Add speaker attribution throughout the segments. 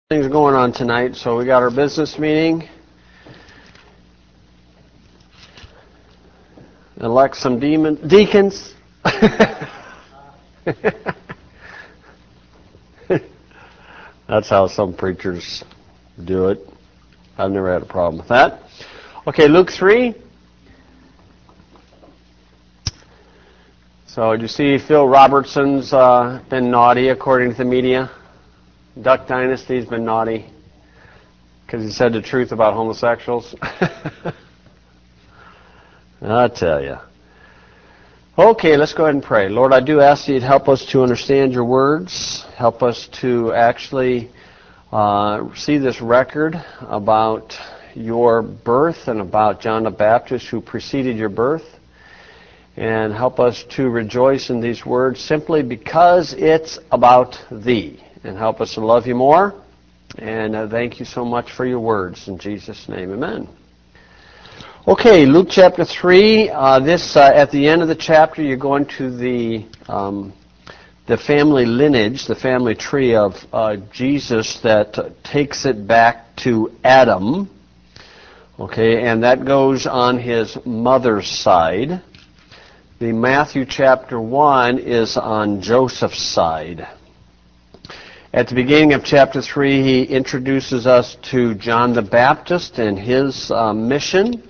Speaker 1: Things going on tonight. So we got our business meeting, elect some deacons. That's how some preachers do it. I've never had a problem with that. Okay, Luke 3. So did you see Phil Robertson's been naughty according to the media? Duck Dynasty's been naughty because he said the truth about homosexuals. I tell you. Okay, let's go ahead and pray. Lord, I do ask you to help us to understand your words. Help us to actually see this record about your birth and about John the Baptist who preceded your birth. And help us to rejoice in these words simply because it's about thee. And help us to love you more. And thank you so much for your words. In Jesus' name, amen. Okay, Luke chapter 3. At the end of the chapter, you're going to the family lineage, the family tree of Jesus that takes it back to Adam. Okay, and that goes on his mother's side. The Matthew chapter 1 is on Joseph's side. At the beginning of chapter 3, he introduces us to John the Baptist and his mission.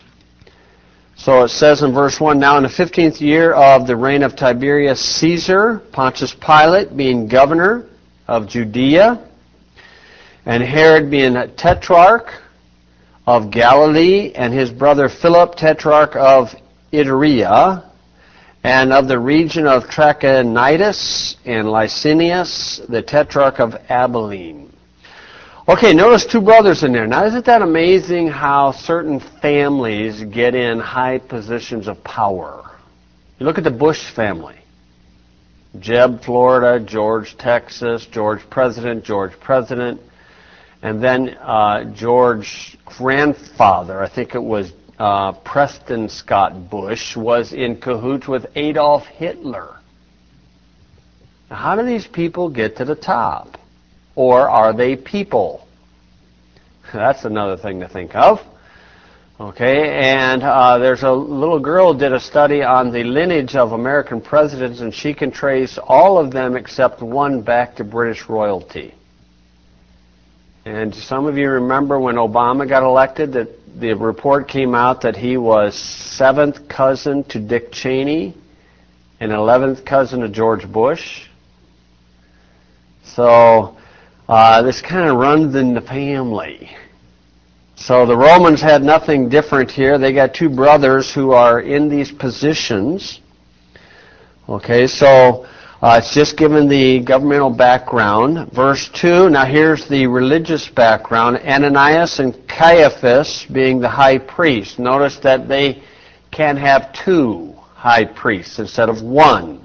Speaker 1: So it says in verse 1, Now in the 15th year of the reign of Tiberius Caesar, Pontius Pilate being governor of Judea, and Herod being tetrarch of Galilee, and his brother Philip, tetrarch of Iturea, and of the region of Trachonitis and Licinius, the tetrarch of Abilene. Okay, notice two brothers in there. Now, isn't that amazing how certain families get in high positions of power? You look at the Bush family. Jeb, Florida, George, Texas, George President, and then George grandfather, I think it was Preston Scott Bush, was in cahoots with Adolf Hitler. Now, how do these people get to the top? Or are they people? That's another thing to think of. Okay, and there's a little girl who did a study on the lineage of American presidents, and she can trace all of them except one back to British royalty. And some of you remember when Obama got elected that the report came out that he was 7th cousin to Dick Cheney and 11th cousin to George Bush. So this kind of runs in the family. So the Romans had nothing different here. They got two brothers who are in these positions. Okay, so it's just given the governmental background. Verse 2, now here's the religious background. Ananias and Caiaphas being the high priest. Notice that they can have two high priests instead of one.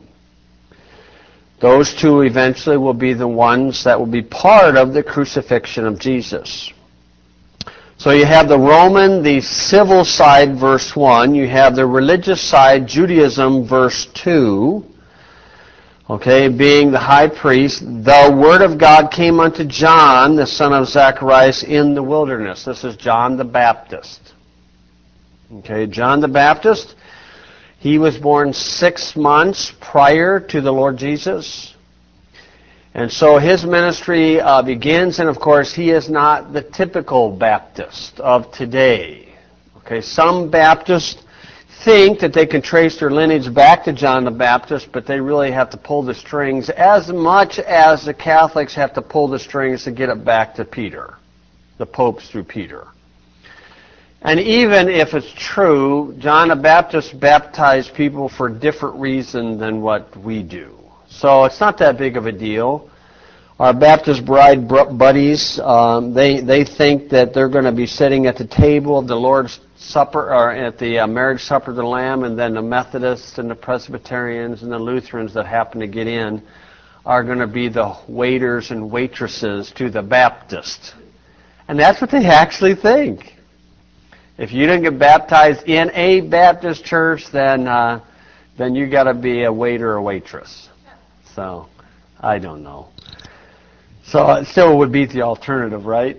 Speaker 1: Those two eventually will be the ones that will be part of the crucifixion of Jesus. So you have the Roman, the civil side, verse 1. You have the religious side, Judaism, verse 2. Okay, being the high priest, the word of God came unto John, the son of Zacharias, in the wilderness. This is John the Baptist. Okay, John the Baptist, he was born 6 months prior to the Lord Jesus. And so his ministry begins, and of course he is not the typical Baptist of today. Okay, some Baptists think that they can trace their lineage back to John the Baptist, but they really have to pull the strings as much as the Catholics have to pull the strings to get it back to Peter, the popes through Peter. And even if it's true, John the Baptist baptized people for a different reason than what we do. So it's not that big of a deal. Our Baptist bride buddies, they think that they're going to be sitting at the table of the Lord's Supper, or at the marriage supper of the Lamb, and then the Methodists and the Presbyterians and the Lutherans that happen to get in are going to be the waiters and waitresses to the Baptist. And that's what they actually think. If you didn't get baptized in a Baptist church, then you got to be a waiter or waitress. So, I don't know. So it still would beat the alternative, right?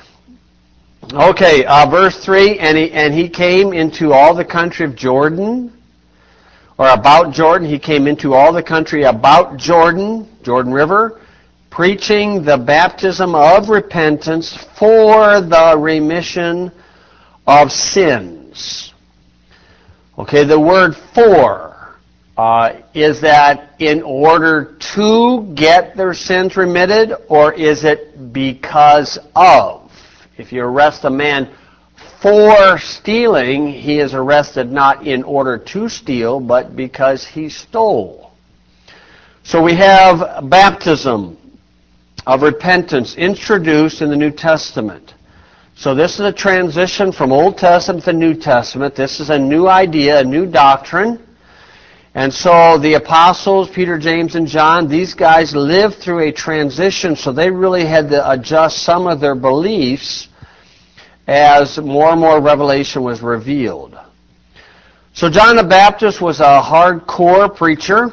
Speaker 1: Okay, verse 3, and he came into all the country of Jordan, or about Jordan. He came into all the country about Jordan, Jordan River, preaching the baptism of repentance for the remission of sins. Okay, the word for is that in order to get their sins remitted, or is it because of? If you arrest a man for stealing, he is arrested not in order to steal, but because he stole. So we have baptism of repentance introduced in the New Testament. So this is a transition from Old Testament to New Testament. This is a new idea, a new doctrine. And so the apostles, Peter, James, and John, these guys lived through a transition, so they really had to adjust some of their beliefs as more and more revelation was revealed. So John the Baptist was a hardcore preacher,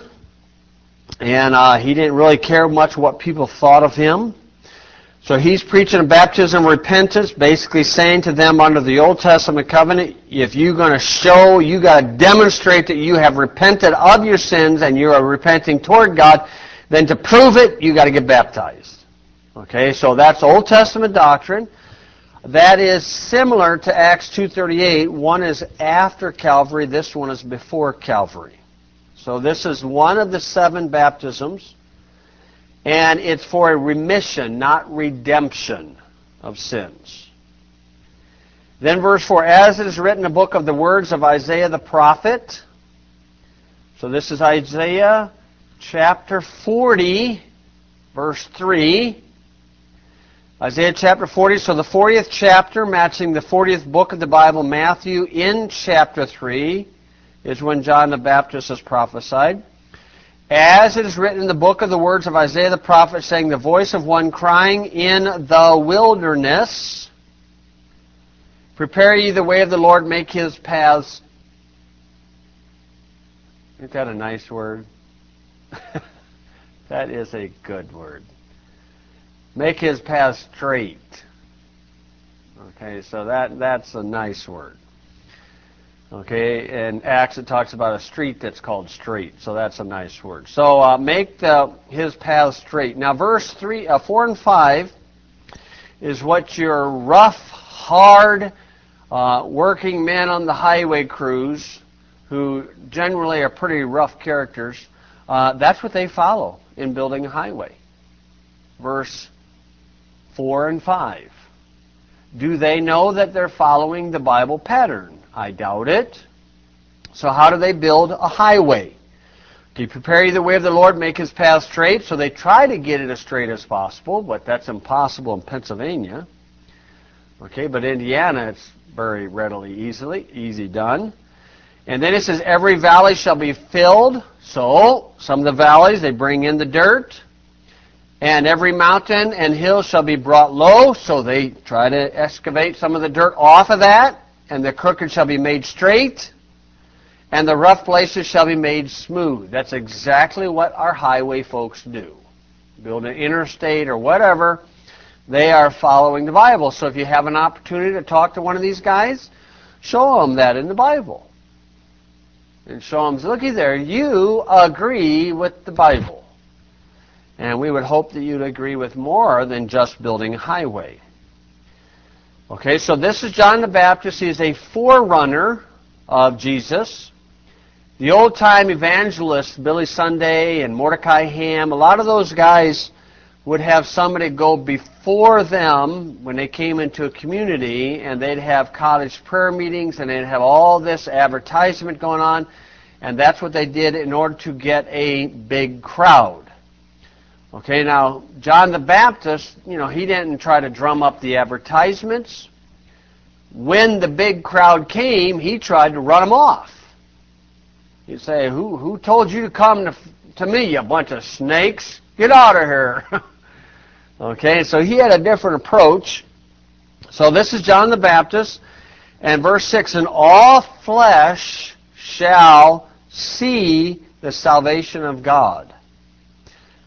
Speaker 1: and he didn't really care much what people thought of him. So he's preaching a baptism of repentance, basically saying to them under the Old Testament covenant, if you're going to show, you got to demonstrate that you have repented of your sins and you are repenting toward God, then to prove it, you got to get baptized. Okay, so that's Old Testament doctrine. That is similar to Acts 2:38. One is after Calvary, this one is before Calvary. So this is one of the 7 baptisms, and it's for a remission, not redemption of sins. Then verse 4, as it is written in the book of the words of Isaiah the prophet. So this is Isaiah chapter 40, verse 3. Isaiah chapter 40, so the 40th chapter, matching the 40th book of the Bible, Matthew, in chapter 3, is when John the Baptist is prophesied. As it is written in the book of the words of Isaiah the prophet, saying, the voice of one crying in the wilderness, prepare ye the way of the Lord, make his paths. Isn't that a nice word? That is a good word. Make his path straight. Okay, so that's a nice word. Okay, in Acts it talks about a street that's called straight, so that's a nice word. So make his path straight. Now verse 4 and 5 is what your rough, hard, working men on the highway crews, who generally are pretty rough characters, that's what they follow in building a highway. Verse 4 and 5. Do they know that they're following the Bible pattern? I doubt it. So how do they build a highway? Do you prepare ye the way of the Lord, make his path straight? So they try to get it as straight as possible, but that's impossible in Pennsylvania. Okay, but Indiana, it's very readily, easy done. And then it says, every valley shall be filled. So some of the valleys, they bring in the dirt. And every mountain and hill shall be brought low, so they try to excavate some of the dirt off of that, and the crooked shall be made straight, and the rough places shall be made smooth. That's exactly what our highway folks do. Build an interstate or whatever, they are following the Bible. So if you have an opportunity to talk to one of these guys, show them that in the Bible. And show them, looky there, you agree with the Bible. And we would hope that you'd agree with more than just building a highway. Okay, so this is John the Baptist. He is a forerunner of Jesus. The old-time evangelists, Billy Sunday and Mordecai Ham, a lot of those guys would have somebody go before them when they came into a community, and they'd have cottage prayer meetings, and they'd have all this advertisement going on, and that's what they did in order to get a big crowd. Okay, now, John the Baptist, he didn't try to drum up the advertisements. When the big crowd came, he tried to run them off. He'd say, who told you to come to me, you bunch of snakes? Get out of here. Okay, so he had a different approach. So this is John the Baptist, and verse 6, and all flesh shall see the salvation of God.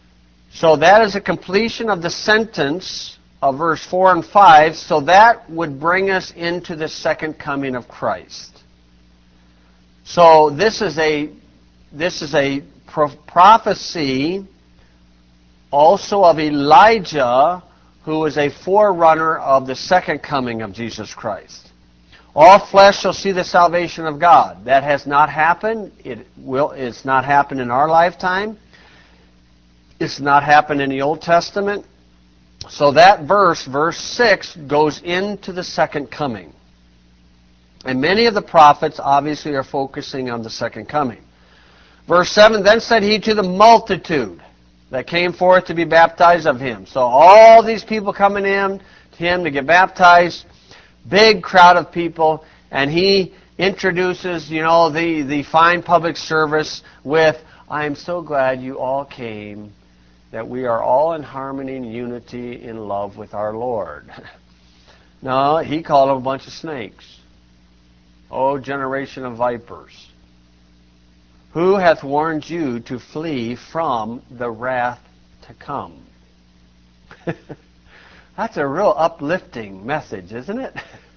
Speaker 1: So that is a completion of the sentence of verse 4 and 5. So that would bring us into the second coming of Christ. So this is a prophecy also of Elijah, who is a forerunner of the second coming of Jesus Christ. All flesh shall see the salvation of God. That has not happened. It's not happened in our lifetime. It's not happened in the Old Testament. So that verse 6, goes into the second coming. And many of the prophets obviously are focusing on the second coming. Verse 7, then said he to the multitude that came forth to be baptized of him. So all these people coming in to him to get baptized, big crowd of people, and he introduces, the fine public service with, I am so glad you all came, that we are all in harmony and unity in love with our Lord. No, he called them a bunch of snakes. O generation of vipers, who hath warned you to flee from the wrath to come? That's a real uplifting message, isn't it?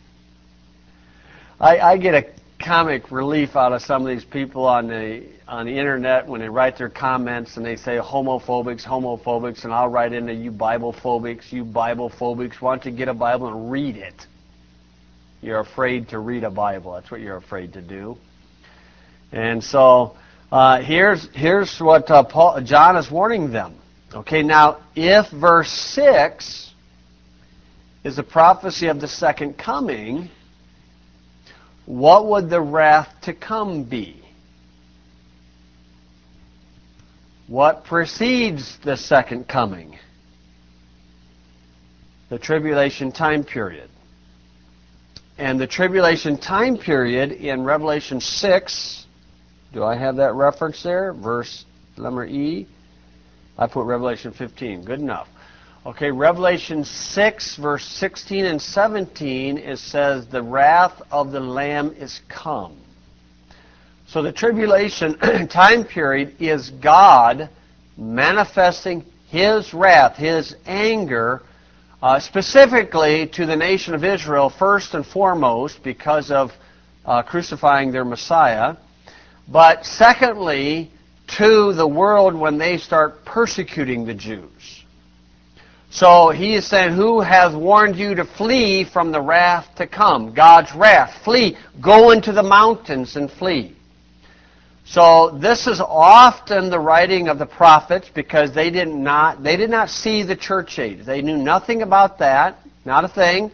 Speaker 1: I get a comic relief out of some of these people on the internet when they write their comments and they say homophobics, and I'll write into you Biblephobics, why don't you get a Bible and read it? You're afraid to read a Bible. That's what you're afraid to do. And so here's what John is warning them. Okay, now if verse 6 is a prophecy of the second coming, what would the wrath to come be? What precedes the second coming? The tribulation time period. And the tribulation time period in Revelation 6, do I have that reference there? Verse number E. I put Revelation 15. Good enough. Okay, Revelation 6, verse 16 and 17, it says, the wrath of the Lamb is come. So the tribulation time period is God manifesting His wrath, His anger, specifically to the nation of Israel, first and foremost, because of crucifying their Messiah. But secondly, to the world when they start persecuting the Jews. So he is saying, who has warned you to flee from the wrath to come? God's wrath. Flee. Go into the mountains and flee. So this is often the writing of the prophets because they did not see the church age. They knew nothing about that, not a thing.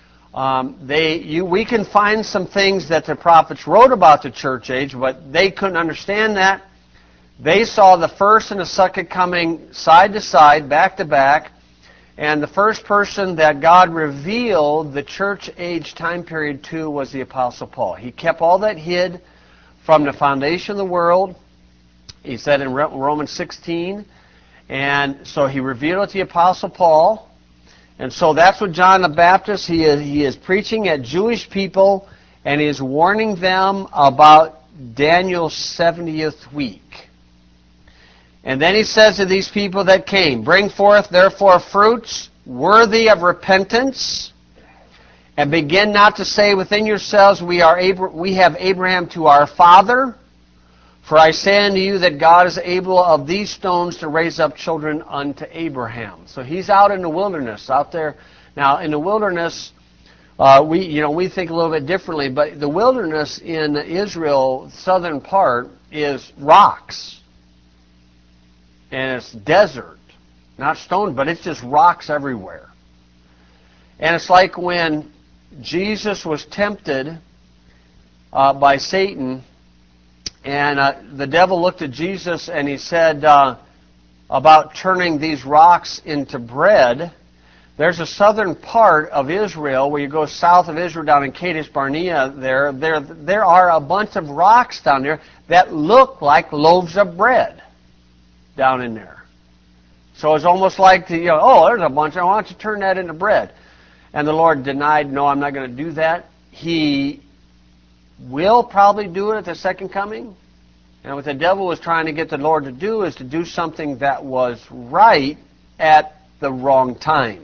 Speaker 1: We can find some things that the prophets wrote about the church age, but they couldn't understand that. They saw the first and the second coming side to side, back to back, and the first person that God revealed the church age time period to was the Apostle Paul. He kept all that hid from the foundation of the world, he said in Romans 16, and so he revealed it to the Apostle Paul, and so that's what John the Baptist, he is preaching at Jewish people, and he is warning them about Daniel's 70th week. And then he says to these people that came, bring forth therefore fruits worthy of repentance, and begin not to say within yourselves, we have Abraham to our father. For I say unto you that God is able of these stones to raise up children unto Abraham. So he's out in the wilderness, out there. Now in the wilderness, we think a little bit differently, but the wilderness in Israel, southern part, is rocks. And it's desert. Not stone, but it's just rocks everywhere. And it's like when Jesus was tempted by Satan, and the devil looked at Jesus and he said about turning these rocks into bread. There's a southern part of Israel where you go south of Israel down in Kadesh Barnea. There are a bunch of rocks down there that look like loaves of bread down in there. So it's almost like there's a bunch. Why don't you turn that into bread? And the Lord denied, no, I'm not going to do that. He will probably do it at the second coming. And what the devil was trying to get the Lord to do is to do something that was right at the wrong time.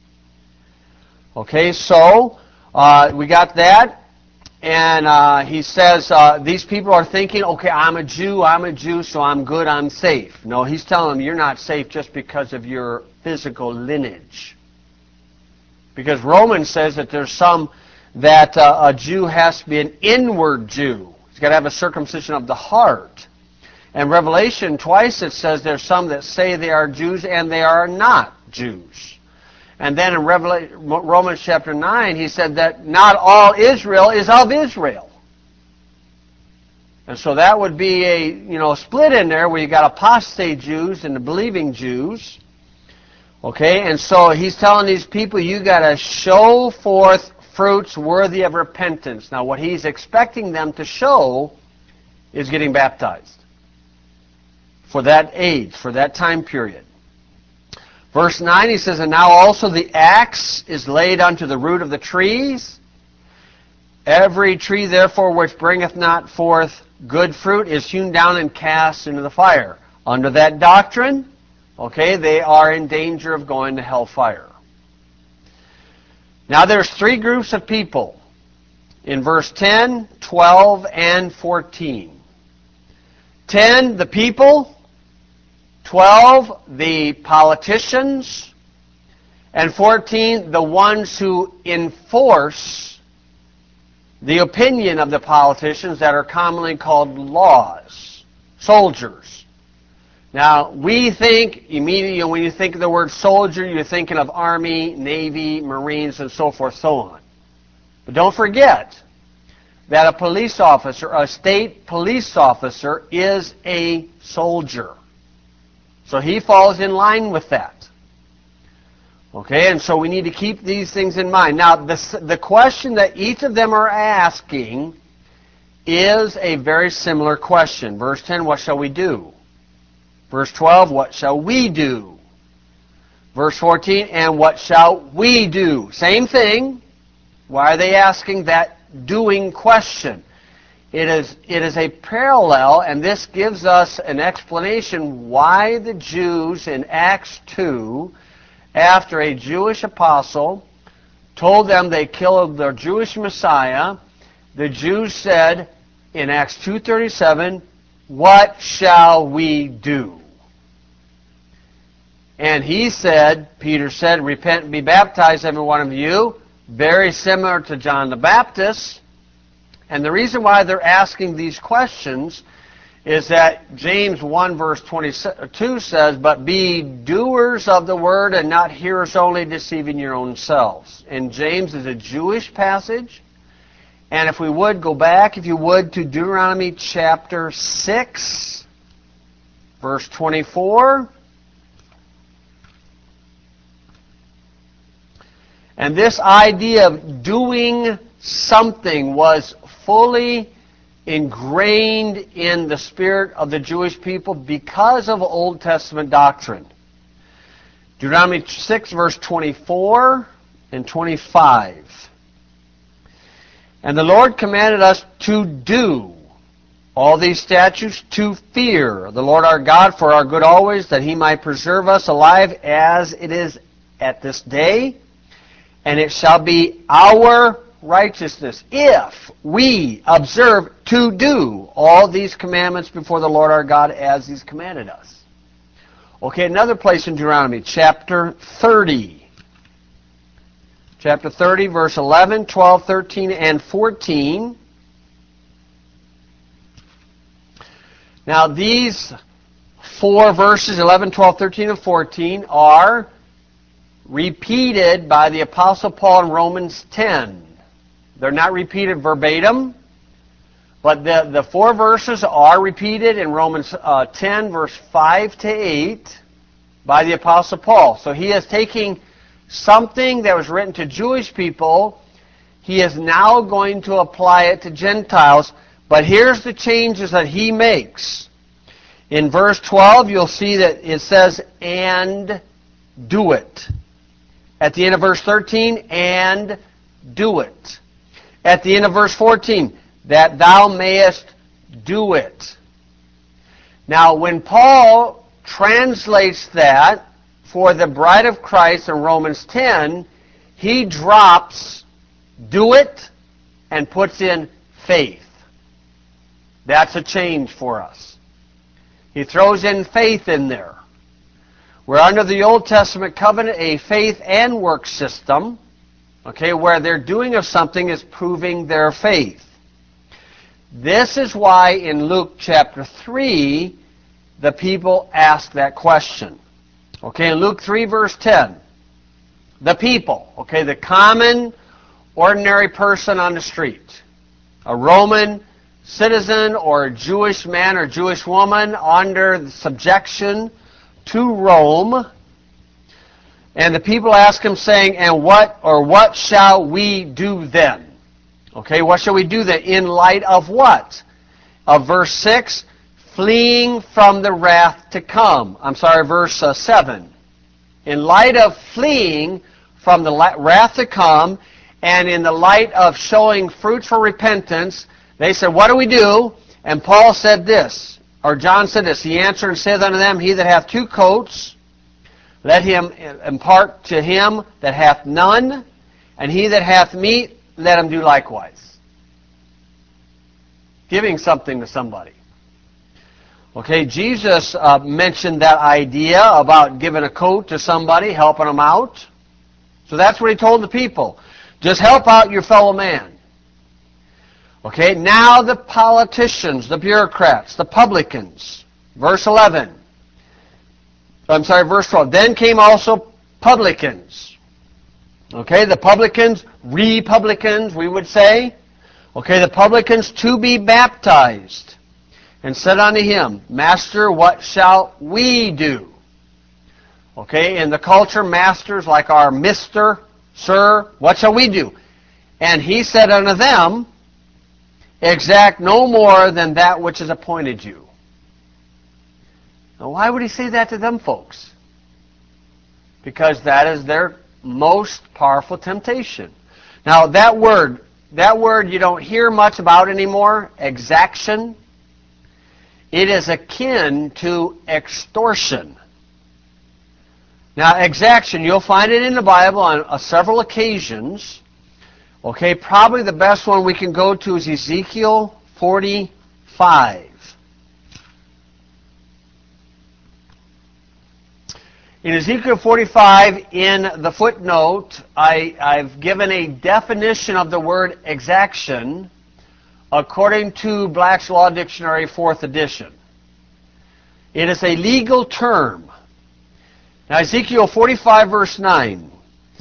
Speaker 1: Okay, so we got that. And he says, these people are thinking, okay, I'm a Jew, so I'm good, I'm safe. No, he's telling them you're not safe just because of your physical lineage. Because Romans says that there's some that a Jew has to be an inward Jew. He's got to have a circumcision of the heart. And Revelation, twice it says there's some that say they are Jews and they are not Jews. And then in Romans chapter 9, he said that not all Israel is of Israel. And so that would be a split in there where you got apostate Jews and the believing Jews. Okay, and so he's telling these people you got to show forth fruits worthy of repentance. Now what he's expecting them to show is getting baptized for that age, for that time period. Verse 9, he says, and now also the axe is laid unto the root of the trees. Every tree, therefore, which bringeth not forth good fruit is hewn down and cast into the fire. Under that doctrine, okay, they are in danger of going to hellfire. Now there's three groups of people in verse 10, 12, and 14. 10, the people. 12, the politicians, and 14, the ones who enforce the opinion of the politicians that are commonly called laws, soldiers. Now, we think immediately, when you think of the word soldier, you're thinking of Army, Navy, Marines, and so forth, so on. But don't forget that a police officer, a state police officer, is a soldier. So he falls in line with that. Okay, and so we need to keep these things in mind. Now, the question that each of them are asking is a very similar question. Verse 10, what shall we do? Verse 12, what shall we do? Verse 14, and what shall we do? Same thing. Why are they asking that doing question? It is a parallel, and this gives us an explanation why the Jews in Acts 2, after a Jewish apostle told them they killed their Jewish Messiah, the Jews said in Acts 2:37, what shall we do? And he said, Peter said, repent and be baptized, every one of you, very similar to John the Baptist. And the reason why they're asking these questions is that James 1 verse 22 says, but be doers of the word and not hearers only, deceiving your own selves. And James is a Jewish passage. And if we would go back, if you would, to Deuteronomy chapter 6, verse 24. And this idea of doing something was fully ingrained in the spirit of the Jewish people because of Old Testament doctrine. Deuteronomy 6, verse 24 and 25. And the Lord commanded us to do all these statutes, to fear the Lord our God for our good always, that he might preserve us alive as it is at this day. And it shall be our righteousness if we observe to do all these commandments before the Lord our God as he's commanded us. Okay, another place in Deuteronomy, chapter 30. Chapter 30, verse 11, 12, 13, and 14. Now these four verses, 11, 12, 13, and 14, are repeated by the Apostle Paul in Romans 10. They're not repeated verbatim, but the four verses are repeated in Romans 10, verse 5 to 8 by the Apostle Paul. So he is taking something that was written to Jewish people. He is now going to apply it to Gentiles. But here's the changes that he makes. In verse 12, you'll see that it says, and do it. At the end of verse 13, and do it. At the end of verse 14, that thou mayest do it. Now, when Paul translates that for the bride of Christ in Romans 10, he drops do it and puts in faith. That's a change for us. He throws in faith in there. We're under the Old Testament covenant, a faith and work system, okay, where their doing of something is proving their faith. This is why in Luke chapter 3, the people ask that question. Okay, in Luke 3 verse 10, the people, okay, the common, ordinary person on the street, a Roman citizen or a Jewish man or Jewish woman under subjection to Rome, and the people ask him saying, and what shall we do then? Okay, what shall we do then? In light of what? Of verse 6, fleeing from the wrath to come. I'm sorry, verse 7. In light of fleeing from the wrath to come, and in the light of showing fruitful repentance, they said, what do we do? And Paul said this, or John said this, he answered and saith unto them, he that hath two coats, let him impart to him that hath none, and he that hath meat, let him do likewise. Giving something to somebody. Okay, Jesus mentioned that idea about giving a coat to somebody, helping them out. So that's what he told the people. Just help out your fellow man. Okay, now the politicians, the bureaucrats, the publicans. Verse 11. I'm sorry, verse 12. Then came also publicans. Okay, the publicans, republicans, we would say. Okay, the publicans to be baptized. And said unto him, Master, what shall we do? Okay, in the culture, masters like our Mr., Sir, what shall we do? And he said unto them, exact no more than that which is appointed you. Now, why would he say that to them folks? Because that is their most powerful temptation. Now, that word you don't hear much about anymore, exaction. It is akin to extortion. Now, exaction, you'll find it in the Bible on several occasions. Okay, probably the best one we can go to is Ezekiel 45. In Ezekiel 45, in the footnote, I've given a definition of the word exaction according to Black's Law Dictionary, 4th edition. It is a legal term. Now, Ezekiel 45, verse 9.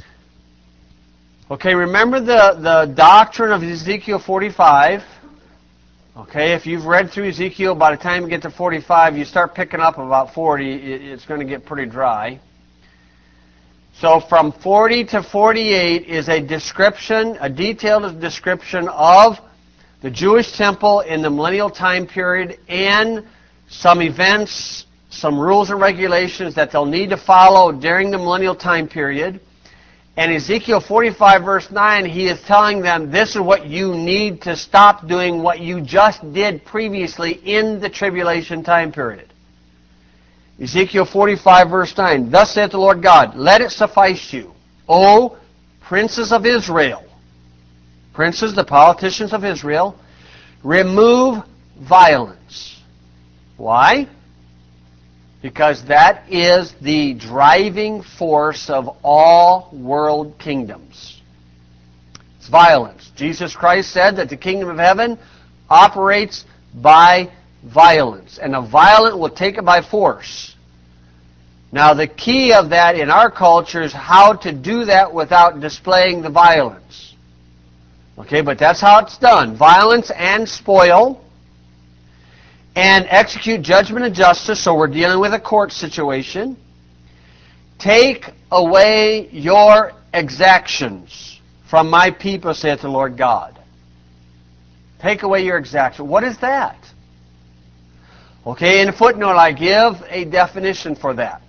Speaker 1: Okay, remember the doctrine of Ezekiel 45. Okay, if you've read through Ezekiel, by the time you get to 45, you start picking up about 40, it's going to get pretty dry. So from 40 to 48 is a description, a detailed description of the Jewish temple in the millennial time period and some events, some rules and regulations that they'll need to follow during the millennial time period. And Ezekiel 45 verse 9, he is telling them this is what you need to stop doing what you just did previously in the tribulation time period. Ezekiel 45 verse 9, thus saith the Lord God, let it suffice you, O princes of Israel, princes, the politicians of Israel, remove violence. Why? Because that is the driving force of all world kingdoms. It's violence. Jesus Christ said that the kingdom of heaven operates by violence, and the violent will take it by force. Now, the key of that in our culture is how to do that without displaying the violence. Okay, but that's how it's done. Violence and spoil, and execute judgment and justice, so we're dealing with a court situation. Take away your exactions from my people, saith the Lord God. Take away your exactions. What is that? Okay, in a footnote I give a definition for that.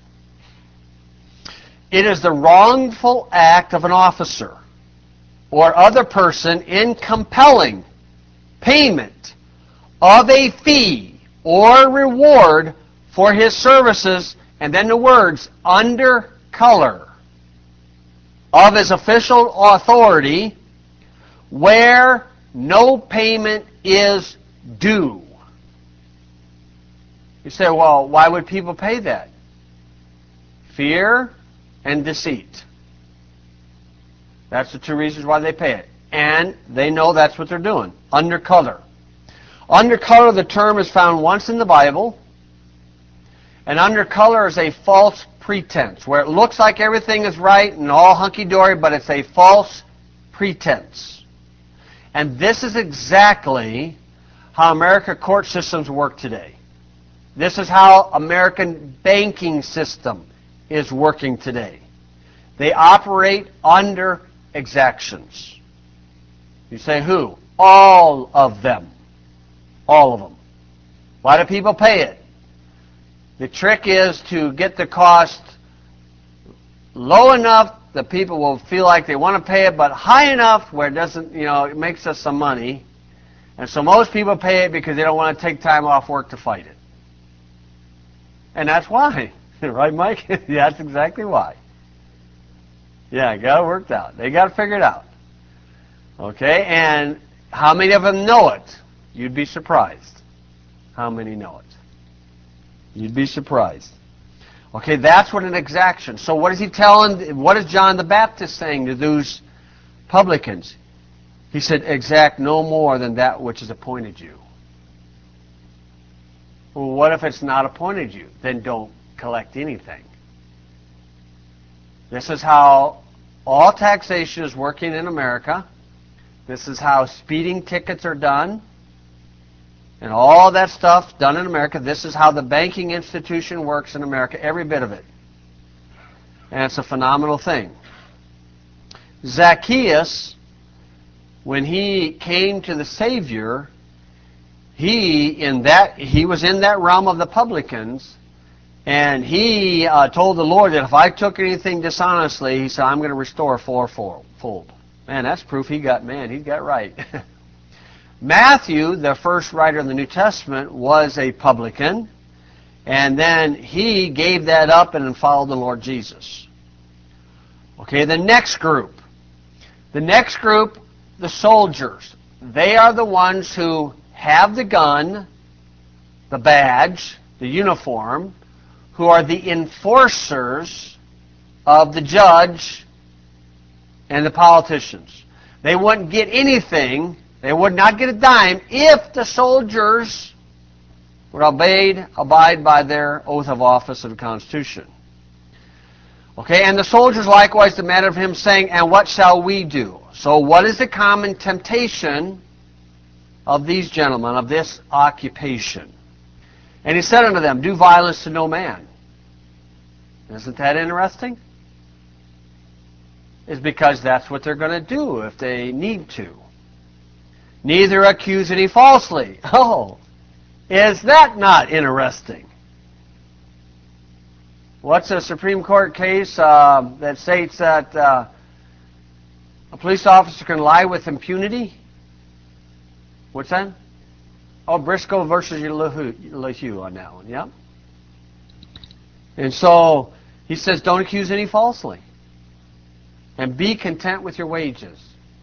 Speaker 1: It is the wrongful act of an officer or other person in compelling payment of a fee or reward for his services, and then the words, under color of his official authority, where no payment is due. You say, well, why would people pay that? Fear and deceit. That's the two reasons why they pay it. And they know that's what they're doing. Under color. Under color, the term is found once in the Bible. And under color is a false pretense, where it looks like everything is right and all hunky-dory, but it's a false pretense. And this is exactly how American court systems work today. This is how American banking system is working today. They operate under exactions. You say who? All of them. All of them. Why do people pay it? The trick is to get the cost low enough that people will feel like they want to pay it, but high enough where it doesn't, it makes us some money. And so most people pay it because they don't want to take time off work to fight it. And that's why. Right, Mike? Yeah, that's exactly why. Yeah, got it worked out. They got to figure it out. Okay, and how many of them know it? You'd be surprised how many know it. You'd be surprised. Okay, that's what an exaction. So what is he telling, what is John the Baptist saying to those publicans? He said, exact no more than that which is appointed you. Well, what if it's not appointed you? Then don't collect anything. This is how all taxation is working in America. This is how speeding tickets are done. And all that stuff done in America. This is how the banking institution works in America, every bit of it. And it's a phenomenal thing. Zacchaeus, when he came to the Savior, he was in that realm of the publicans, and he told the Lord that if I took anything dishonestly, he said, I'm going to restore fourfold. Man, that's proof he got right. Matthew, the first writer of the New Testament, was a publican, and then he gave that up and followed the Lord Jesus. Okay, the next group, the soldiers. They are the ones who have the gun, the badge, the uniform, who are the enforcers of the judge and the politicians. They wouldn't get anything, they would not get a dime if the soldiers would abide by their oath of office of the Constitution. Okay, and the soldiers likewise demanded of him, saying, and what shall we do? So what is the common temptation of these gentlemen, of this occupation? And he said unto them, do violence to no man. Isn't that interesting? It's because that's what they're going to do if they need to. Neither accuse any falsely. Oh, is that not interesting? What's a Supreme Court case that states that a police officer can lie with impunity? What's that? Oh, Briscoe versus LaHue on that one, yep. And so he says, don't accuse any falsely. And be content with your wages.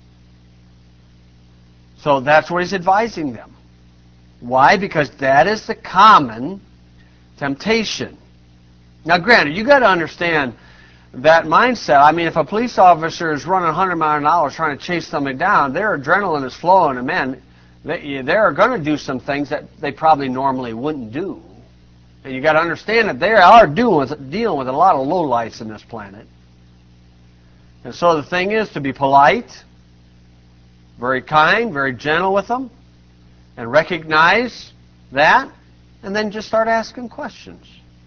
Speaker 1: So that's what he's advising them. Why? Because that is the common temptation. Now, granted, you got to understand that mindset. I mean, if a police officer is running 100 miles an hour trying to chase somebody down, their adrenaline is flowing, and man, they're going to do some things that they probably normally wouldn't do. And you got to understand that they are dealing with a lot of lowlifes in this planet. And so the thing is to be polite, very kind, very gentle with them, and recognize that, and then just start asking questions.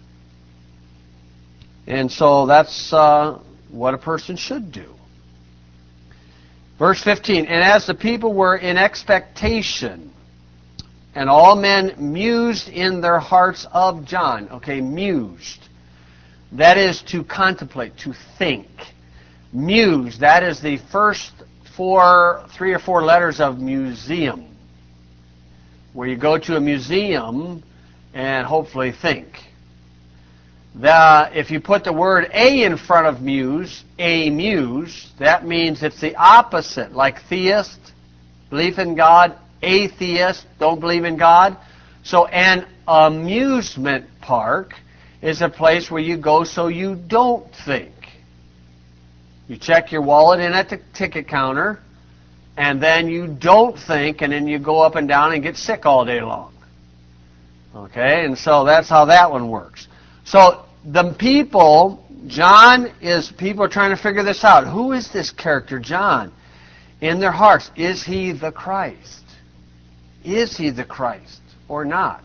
Speaker 1: And so that's what a person should do. Verse 15, and as the people were in expectation, and all men mused in their hearts of John. Okay, mused. That is to contemplate, to think. Muse, that is the first 3 or 4 letters of museum. Where you go to a museum and hopefully think. If you put the word a in front of muse, amuse, that means it's the opposite, like theist, belief in God, atheist, don't believe in God. So an amusement park is a place where you go so you don't think. You check your wallet in at the ticket counter, and then you don't think, and then you go up and down and get sick all day long. Okay, and so that's how that one works. So the people, people are trying to figure this out. Who is this character, John? In their hearts, is he the Christ? Is he the Christ or not?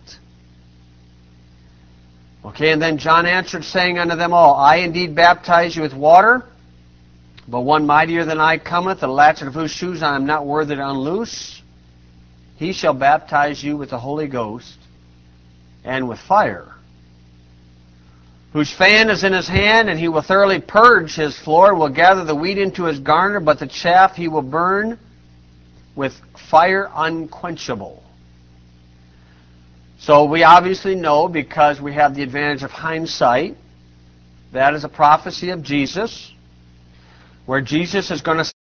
Speaker 1: Okay, and then John answered, saying unto them all, I indeed baptize you with water, but one mightier than I cometh, the latchet of whose shoes I am not worthy to unloose. He shall baptize you with the Holy Ghost and with fire, whose fan is in his hand, and he will thoroughly purge his floor, and will gather the wheat into his garner, but the chaff he will burn with fire unquenchable. So we obviously know, because we have the advantage of hindsight, that is a prophecy of Jesus, where Jesus is going to